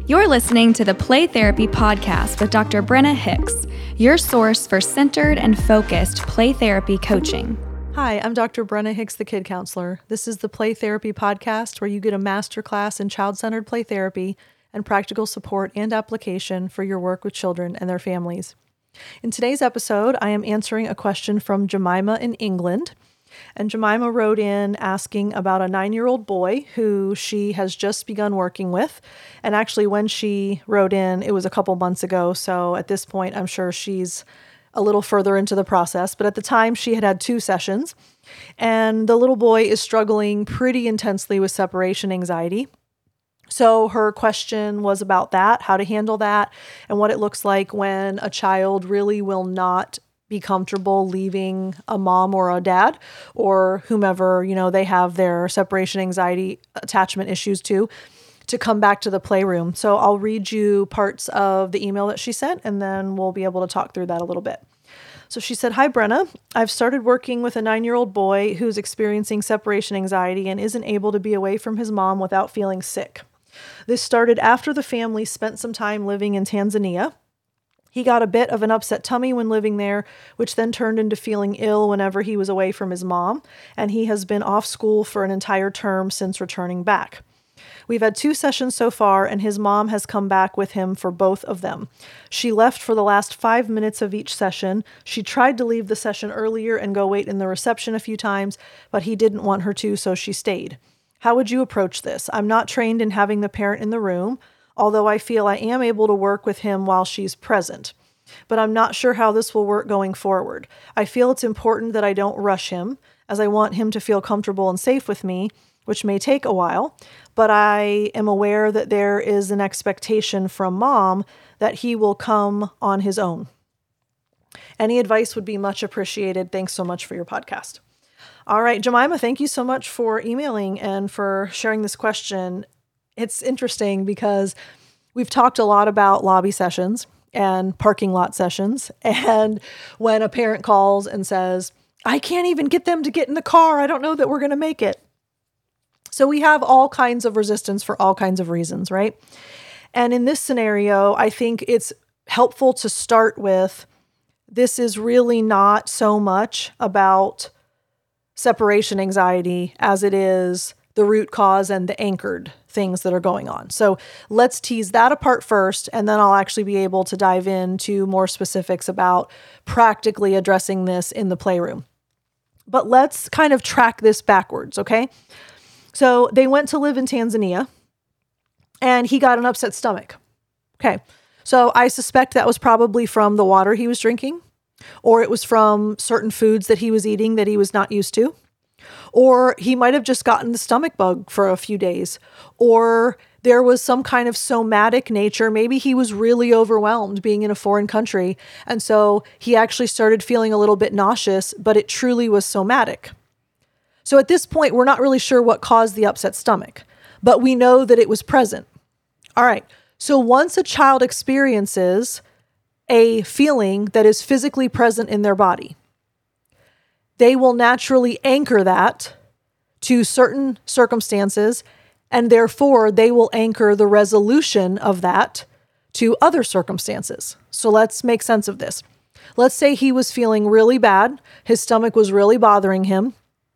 You're listening to the Play Therapy Podcast with Dr. Brenna Hicks, your source for centered and focused play therapy coaching. Hi, I'm Dr. Brenna Hicks, the Kid Counselor. This is the Play Therapy Podcast where you get a masterclass in child-centered play therapy and practical support and application for your work with children and their families. In today's episode, I am answering a question from Jemima in England. And Jemima wrote in asking about a 9-year-old boy who she has just begun working with. And actually, when she wrote in, it was a couple months ago. So at this point, I'm sure she's a little further into the process. But at the time, she had 2 sessions. And the little boy is struggling pretty intensely with separation anxiety. So her question was about that, how to handle that, and what it looks like when a child really will not be comfortable leaving a mom or a dad or whomever, they have their separation anxiety attachment issues to come back to the playroom. So I'll read you parts of the email that she sent, and then we'll be able to talk through that a little bit. So she said, "Hi, Brenna. I've started working with a 9-year-old boy who's experiencing separation anxiety and isn't able to be away from his mom without feeling sick. This started after the family spent some time living in Tanzania. He got a bit of an upset tummy when living there, which then turned into feeling ill whenever he was away from his mom, and he has been off school for an entire term since returning back. We've had 2 sessions so far, and his mom has come back with him for both of them. She left for the last 5 minutes of each session. She tried to leave the session earlier and go wait in the reception a few times, but he didn't want her to, so she stayed. How would you approach this? I'm not trained in having the parent in the room, although I feel I am able to work with him while she's present. But I'm not sure how this will work going forward. I feel it's important that I don't rush him, as I want him to feel comfortable and safe with me, which may take a while, but I am aware that there is an expectation from mom that he will come on his own. Any advice would be much appreciated. Thanks so much for your podcast." All right, Jemima, thank you so much for emailing and for sharing this question. It's interesting because we've talked a lot about lobby sessions and parking lot sessions. And when a parent calls and says, "I can't even get them to get in the car. I don't know that we're going to make it." So we have all kinds of resistance for all kinds of reasons, right? And in this scenario, I think it's helpful to start with, this is really not so much about separation anxiety as it is the root cause and the anchored things that are going on. So let's tease that apart first, and then I'll actually be able to dive into more specifics about practically addressing this in the playroom. But let's kind of track this backwards, okay? So they went to live in Tanzania, and he got an upset stomach. Okay, so I suspect that was probably from the water he was drinking, or it was from certain foods that he was eating that he was not used to. Or he might have just gotten the stomach bug for a few days. Or there was some kind of somatic nature. Maybe he was really overwhelmed being in a foreign country. And so he actually started feeling a little bit nauseous, but it truly was somatic. So at this point, we're not really sure what caused the upset stomach, but we know that it was present. All right. So once a child experiences a feeling that is physically present in their body, they will naturally anchor that to certain circumstances, and therefore they will anchor the resolution of that to other circumstances. So let's make sense of this. Let's say he was feeling really bad. His stomach was really bothering him.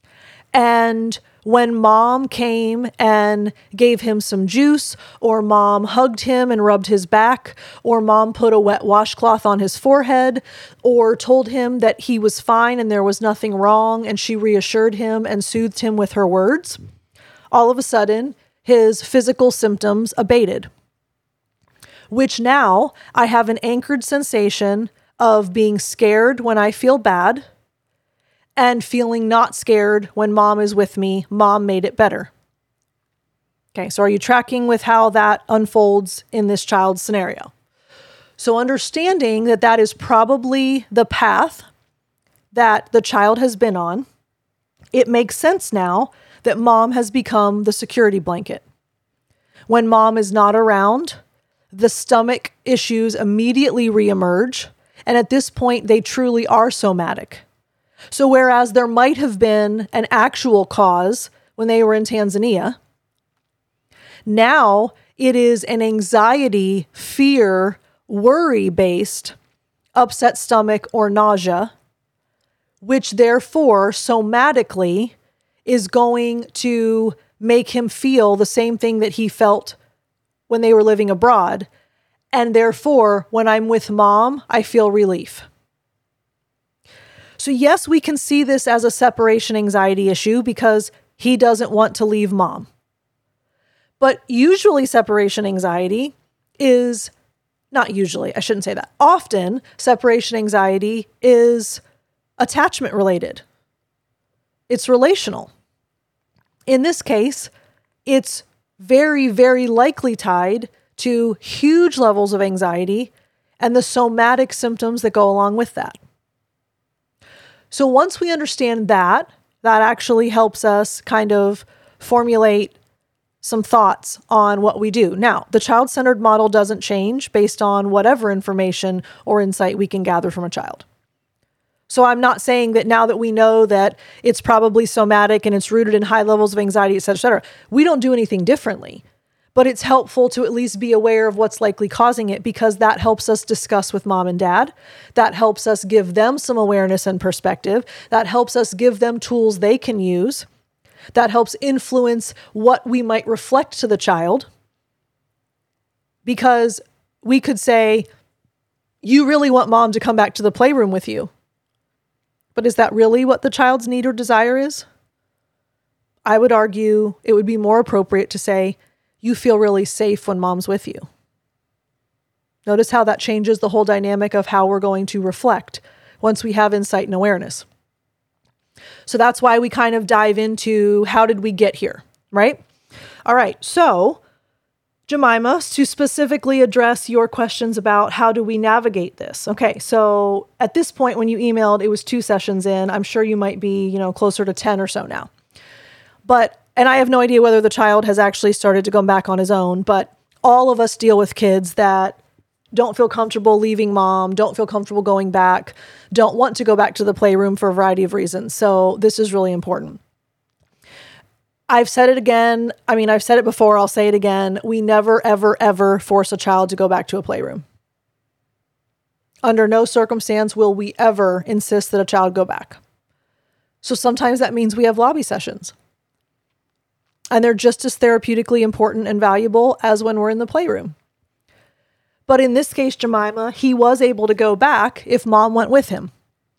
And when mom came and gave him some juice, or mom hugged him and rubbed his back, or mom put a wet washcloth on his forehead, or told him that he was fine and there was nothing wrong, and she reassured him and soothed him with her words, all of a sudden, his physical symptoms abated. Which now I have an anchored sensation of being scared when I feel bad, and feeling not scared when mom is with me. Mom made it better. Okay, so are you tracking with how that unfolds in this child's scenario? So understanding that that is probably the path that the child has been on, it makes sense now that mom has become the security blanket. When mom is not around, the stomach issues immediately reemerge, and at this point, they truly are somatic. So whereas there might have been an actual cause when they were in Tanzania, now It is an anxiety, fear, worry-based upset stomach or nausea, which therefore somatically is going to make him feel the same thing that he felt when they were living abroad. And therefore, when I'm with mom, I feel relief. So yes, we can see this as a separation anxiety issue because he doesn't want to leave mom. But usually separation anxiety is, not usually, I shouldn't say that. Often separation anxiety is attachment related. It's relational. In this case, it's very, very likely tied to huge levels of anxiety and the somatic symptoms that go along with that. So once we understand that actually helps us kind of formulate some thoughts on what we do. Now, the child-centered model doesn't change based on whatever information or insight we can gather from a child. So I'm not saying that now that we know that it's probably somatic and it's rooted in high levels of anxiety, et cetera, we don't do anything differently. But it's helpful to at least be aware of what's likely causing it because that helps us discuss with mom and dad. That helps us give them some awareness and perspective. That helps us give them tools they can use. That helps influence what we might reflect to the child. Because we could say, you really want mom to come back to the playroom with you. But is that really what the child's need or desire is? I would argue it would be more appropriate to say, you feel really safe when mom's with you. Notice how that changes the whole dynamic of how we're going to reflect once we have insight and awareness. So that's why we kind of dive into how did we get here, right? All right, so Jemima, to specifically address your questions about how do we navigate this. Okay, so at this point when you emailed, it was 2 sessions in. I'm sure you might be, closer to 10 or so now. And I have no idea whether the child has actually started to come back on his own, but all of us deal with kids that don't feel comfortable leaving mom, don't feel comfortable going back, don't want to go back to the playroom for a variety of reasons. So this is really important. I've said it again. I've said it before. I'll say it again. We never, ever, ever force a child to go back to a playroom. Under no circumstance will we ever insist that a child go back. So sometimes that means we have lobby sessions. And they're just as therapeutically important and valuable as when we're in the playroom. But in this case, Jemima, he was able to go back if mom went with him.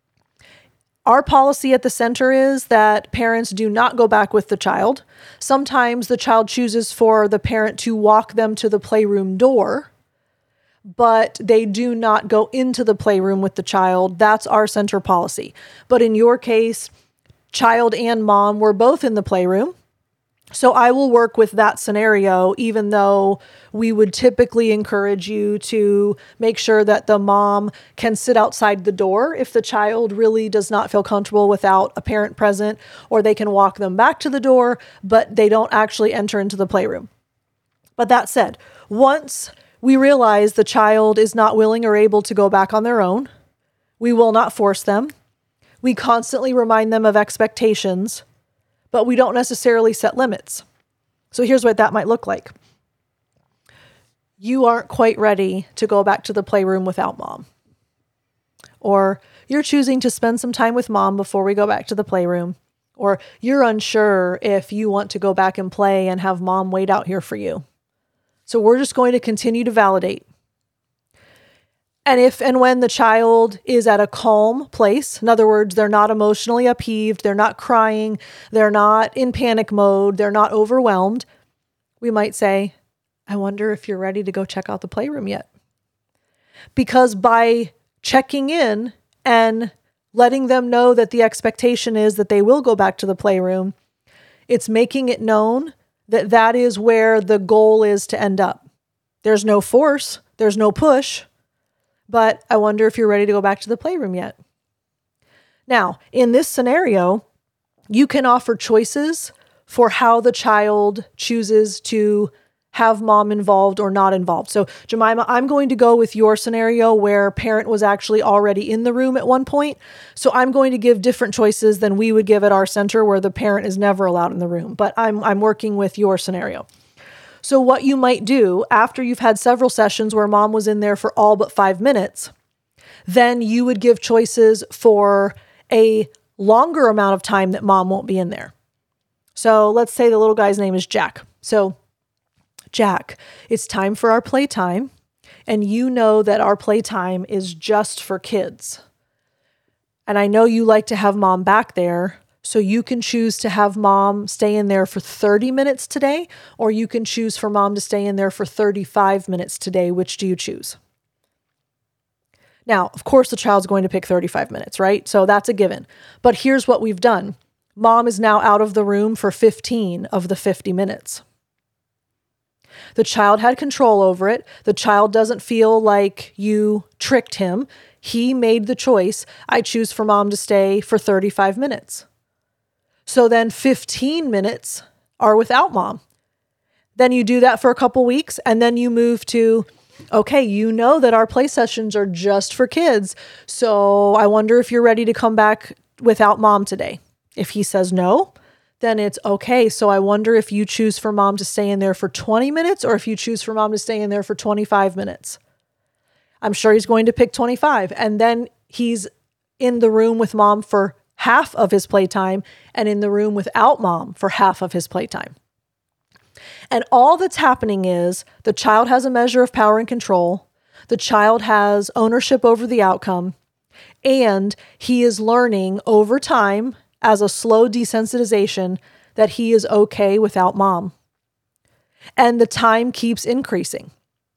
Our policy at the center is that parents do not go back with the child. Sometimes the child chooses for the parent to walk them to the playroom door, but they do not go into the playroom with the child. That's our center policy. But in your case, child and mom were both in the playroom. So I will work with that scenario, even though we would typically encourage you to make sure that the mom can sit outside the door if the child really does not feel comfortable without a parent present, or they can walk them back to the door, but they don't actually enter into the playroom. But that said, once we realize the child is not willing or able to go back on their own, we will not force them. We constantly remind them of expectations, but we don't necessarily set limits. So here's what that might look like. You aren't quite ready to go back to the playroom without mom. Or you're choosing to spend some time with mom before we go back to the playroom. Or you're unsure if you want to go back and play and have mom wait out here for you. So we're just going to continue to validate. And if and when the child is at a calm place, in other words, they're not emotionally upheaved, they're not crying, they're not in panic mode, they're not overwhelmed, we might say, I wonder if you're ready to go check out the playroom yet. Because by checking in and letting them know that the expectation is that they will go back to the playroom, it's making it known that that is where the goal is to end up. There's no force, there's no push. But I wonder if you're ready to go back to the playroom yet. Now, in this scenario, you can offer choices for how the child chooses to have mom involved or not involved. So Jemima, I'm going to go with your scenario where parent was actually already in the room at one point. So I'm going to give different choices than we would give at our center where the parent is never allowed in the room. But I'm working with your scenario. So what you might do after you've had several sessions where mom was in there for all but 5 minutes, then you would give choices for a longer amount of time that mom won't be in there. So let's say the little guy's name is Jack. So Jack, it's time for our playtime. And you know that our playtime is just for kids. And I know you like to have mom back there. So you can choose to have mom stay in there for 30 minutes today, or you can choose for mom to stay in there for 35 minutes today. Which do you choose? Now, of course, the child's going to pick 35 minutes, right? So that's a given. But here's what we've done. Mom is now out of the room for 15 of the 50 minutes. The child had control over it. The child doesn't feel like you tricked him. He made the choice. I choose for mom to stay for 35 minutes. So then 15 minutes are without mom. Then you do that for a couple weeks, and then you move to, okay, you know that our play sessions are just for kids. So I wonder if you're ready to come back without mom today. If he says no, then it's okay. So I wonder if you choose for mom to stay in there for 20 minutes or if you choose for mom to stay in there for 25 minutes. I'm sure he's going to pick 25. And then he's in the room with mom for half of his playtime and in the room without mom for half of his playtime. And all that's happening is the child has a measure of power and control. The child has ownership over the outcome, and he is learning over time as a slow desensitization that he is okay without mom. And the time keeps increasing.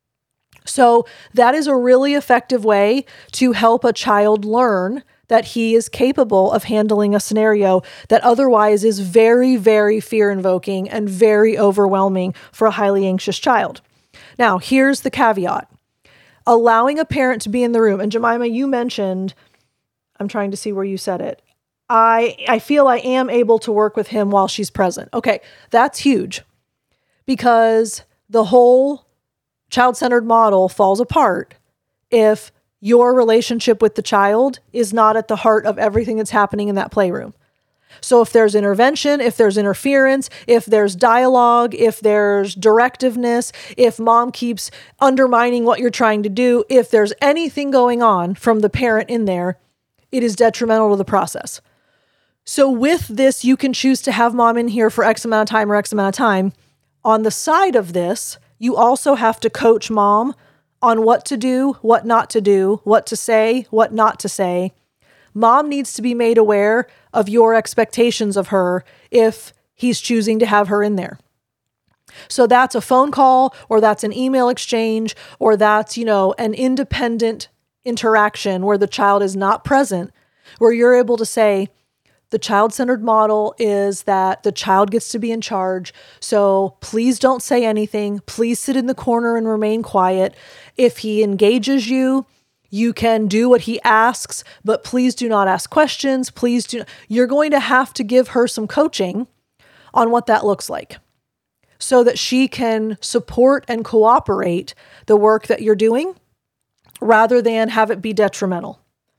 So that is a really effective way to help a child learn that he is capable of handling a scenario that otherwise is very, very fear-invoking and very overwhelming for a highly anxious child. Now, here's the caveat. Allowing a parent to be in the room, and Jemima, you mentioned, I'm trying to see where you said it, I feel I am able to work with him while she's present. Okay, that's huge because the whole child-centered model falls apart if your relationship with the child is not at the heart of everything that's happening in that playroom. So if there's intervention, if there's interference, if there's dialogue, if there's directiveness, if mom keeps undermining what you're trying to do, if there's anything going on from the parent in there, it is detrimental to the process. So with this, you can choose to have mom in here for X amount of time or X amount of time. On the side of this, you also have to coach mom on what to do, what not to do, what to say, what not to say. Mom needs to be made aware of your expectations of her if he's choosing to have her in there. So that's a phone call, or that's an email exchange, or that's, an independent interaction where the child is not present, where you're able to say, the child-centered model is that the child gets to be in charge. So please don't say anything. Please sit in the corner and remain quiet. If he engages you, you can do what he asks, but please do not ask questions. You're going to have to give her some coaching on what that looks like so that she can support and cooperate the work that you're doing rather than have it be detrimental.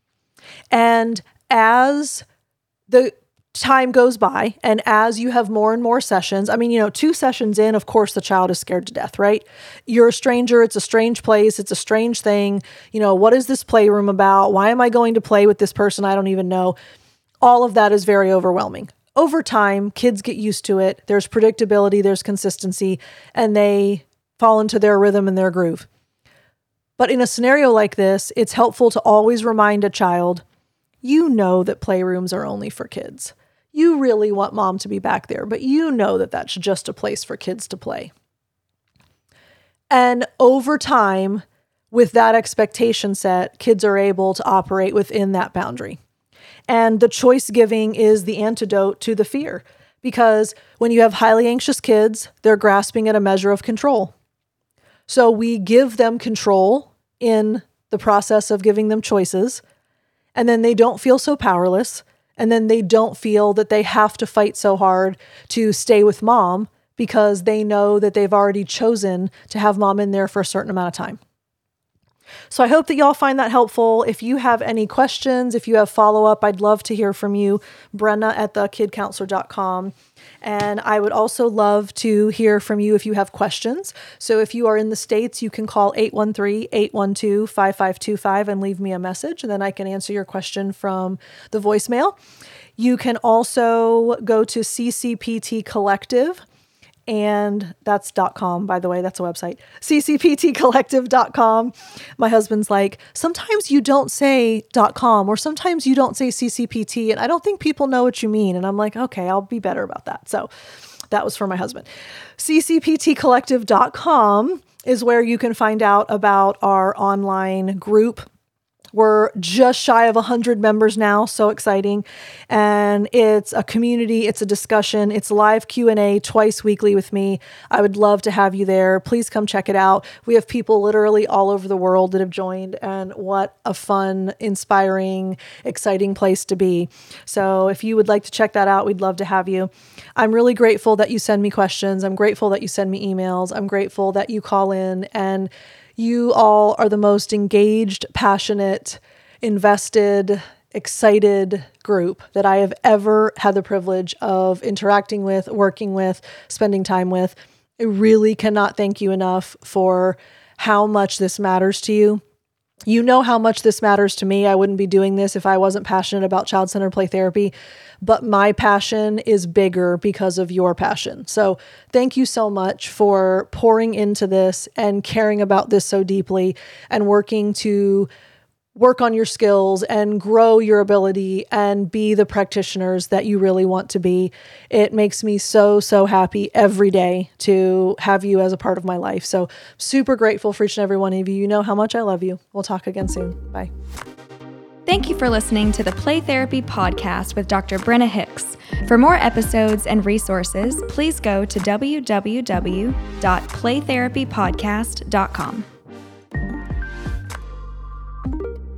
And as the time goes by, and as you have more and more sessions, 2 sessions in, of course, the child is scared to death, right? You're a stranger. It's a strange place. It's a strange thing. What is this playroom about? Why am I going to play with this person I don't even know? All of that is very overwhelming. Over time, kids get used to it. There's predictability, there's consistency, and they fall into their rhythm and their groove. But in a scenario like this, it's helpful to always remind a child, you know that playrooms are only for kids. You really want mom to be back there, but you know that that's just a place for kids to play. And over time, with that expectation set, kids are able to operate within that boundary. And the choice giving is the antidote to the fear, because when you have highly anxious kids, they're grasping at a measure of control. So we give them control in the process of giving them choices, and then they don't feel so powerless, and then they don't feel that they have to fight so hard to stay with mom because they know that they've already chosen to have mom in there for a certain amount of time. So I hope that y'all find that helpful. If you have any questions, if you have follow-up, I'd love to hear from you. Brenna@thekidcounselor.com. And I would also love to hear from you if you have questions. So if you are in the States, you can call 813-812-5525 and leave me a message, and then I can answer your question from the voicemail. You can also go to CCPT Collective, and that's .com, by the way, that's a website, ccptcollective.com. My husband's like, sometimes you don't say .com or sometimes you don't say CCPT, and I don't think people know what you mean. And I'm like, okay, I'll be better about that. So that was for my husband. ccptcollective.com is where you can find out about our online group. We're just shy of 100 members now. So exciting. And it's a community. It's a discussion. It's live Q&A twice weekly with me. I would love to have you there. Please come check it out. We have people literally all over the world that have joined, and what a fun, inspiring, exciting place to be. So if you would like to check that out, we'd love to have you. I'm really grateful that you send me questions. I'm grateful that you send me emails. I'm grateful that you call in, and you all are the most engaged, passionate, invested, excited group that I have ever had the privilege of interacting with, working with, spending time with. I really cannot thank you enough for how much this matters to you. You know how much this matters to me. I wouldn't be doing this if I wasn't passionate about child-centered play therapy, but my passion is bigger because of your passion. So thank you so much for pouring into this and caring about this so deeply and working to work on your skills and grow your ability and be the practitioners that you really want to be. It makes me so, so happy every day to have you as a part of my life. So super grateful for each and every one of you. You know how much I love you. We'll talk again soon. Bye. Thank you for listening to the Play Therapy Podcast with Dr. Brenna Hicks. For more episodes and resources, please go to www.playtherapypodcast.com.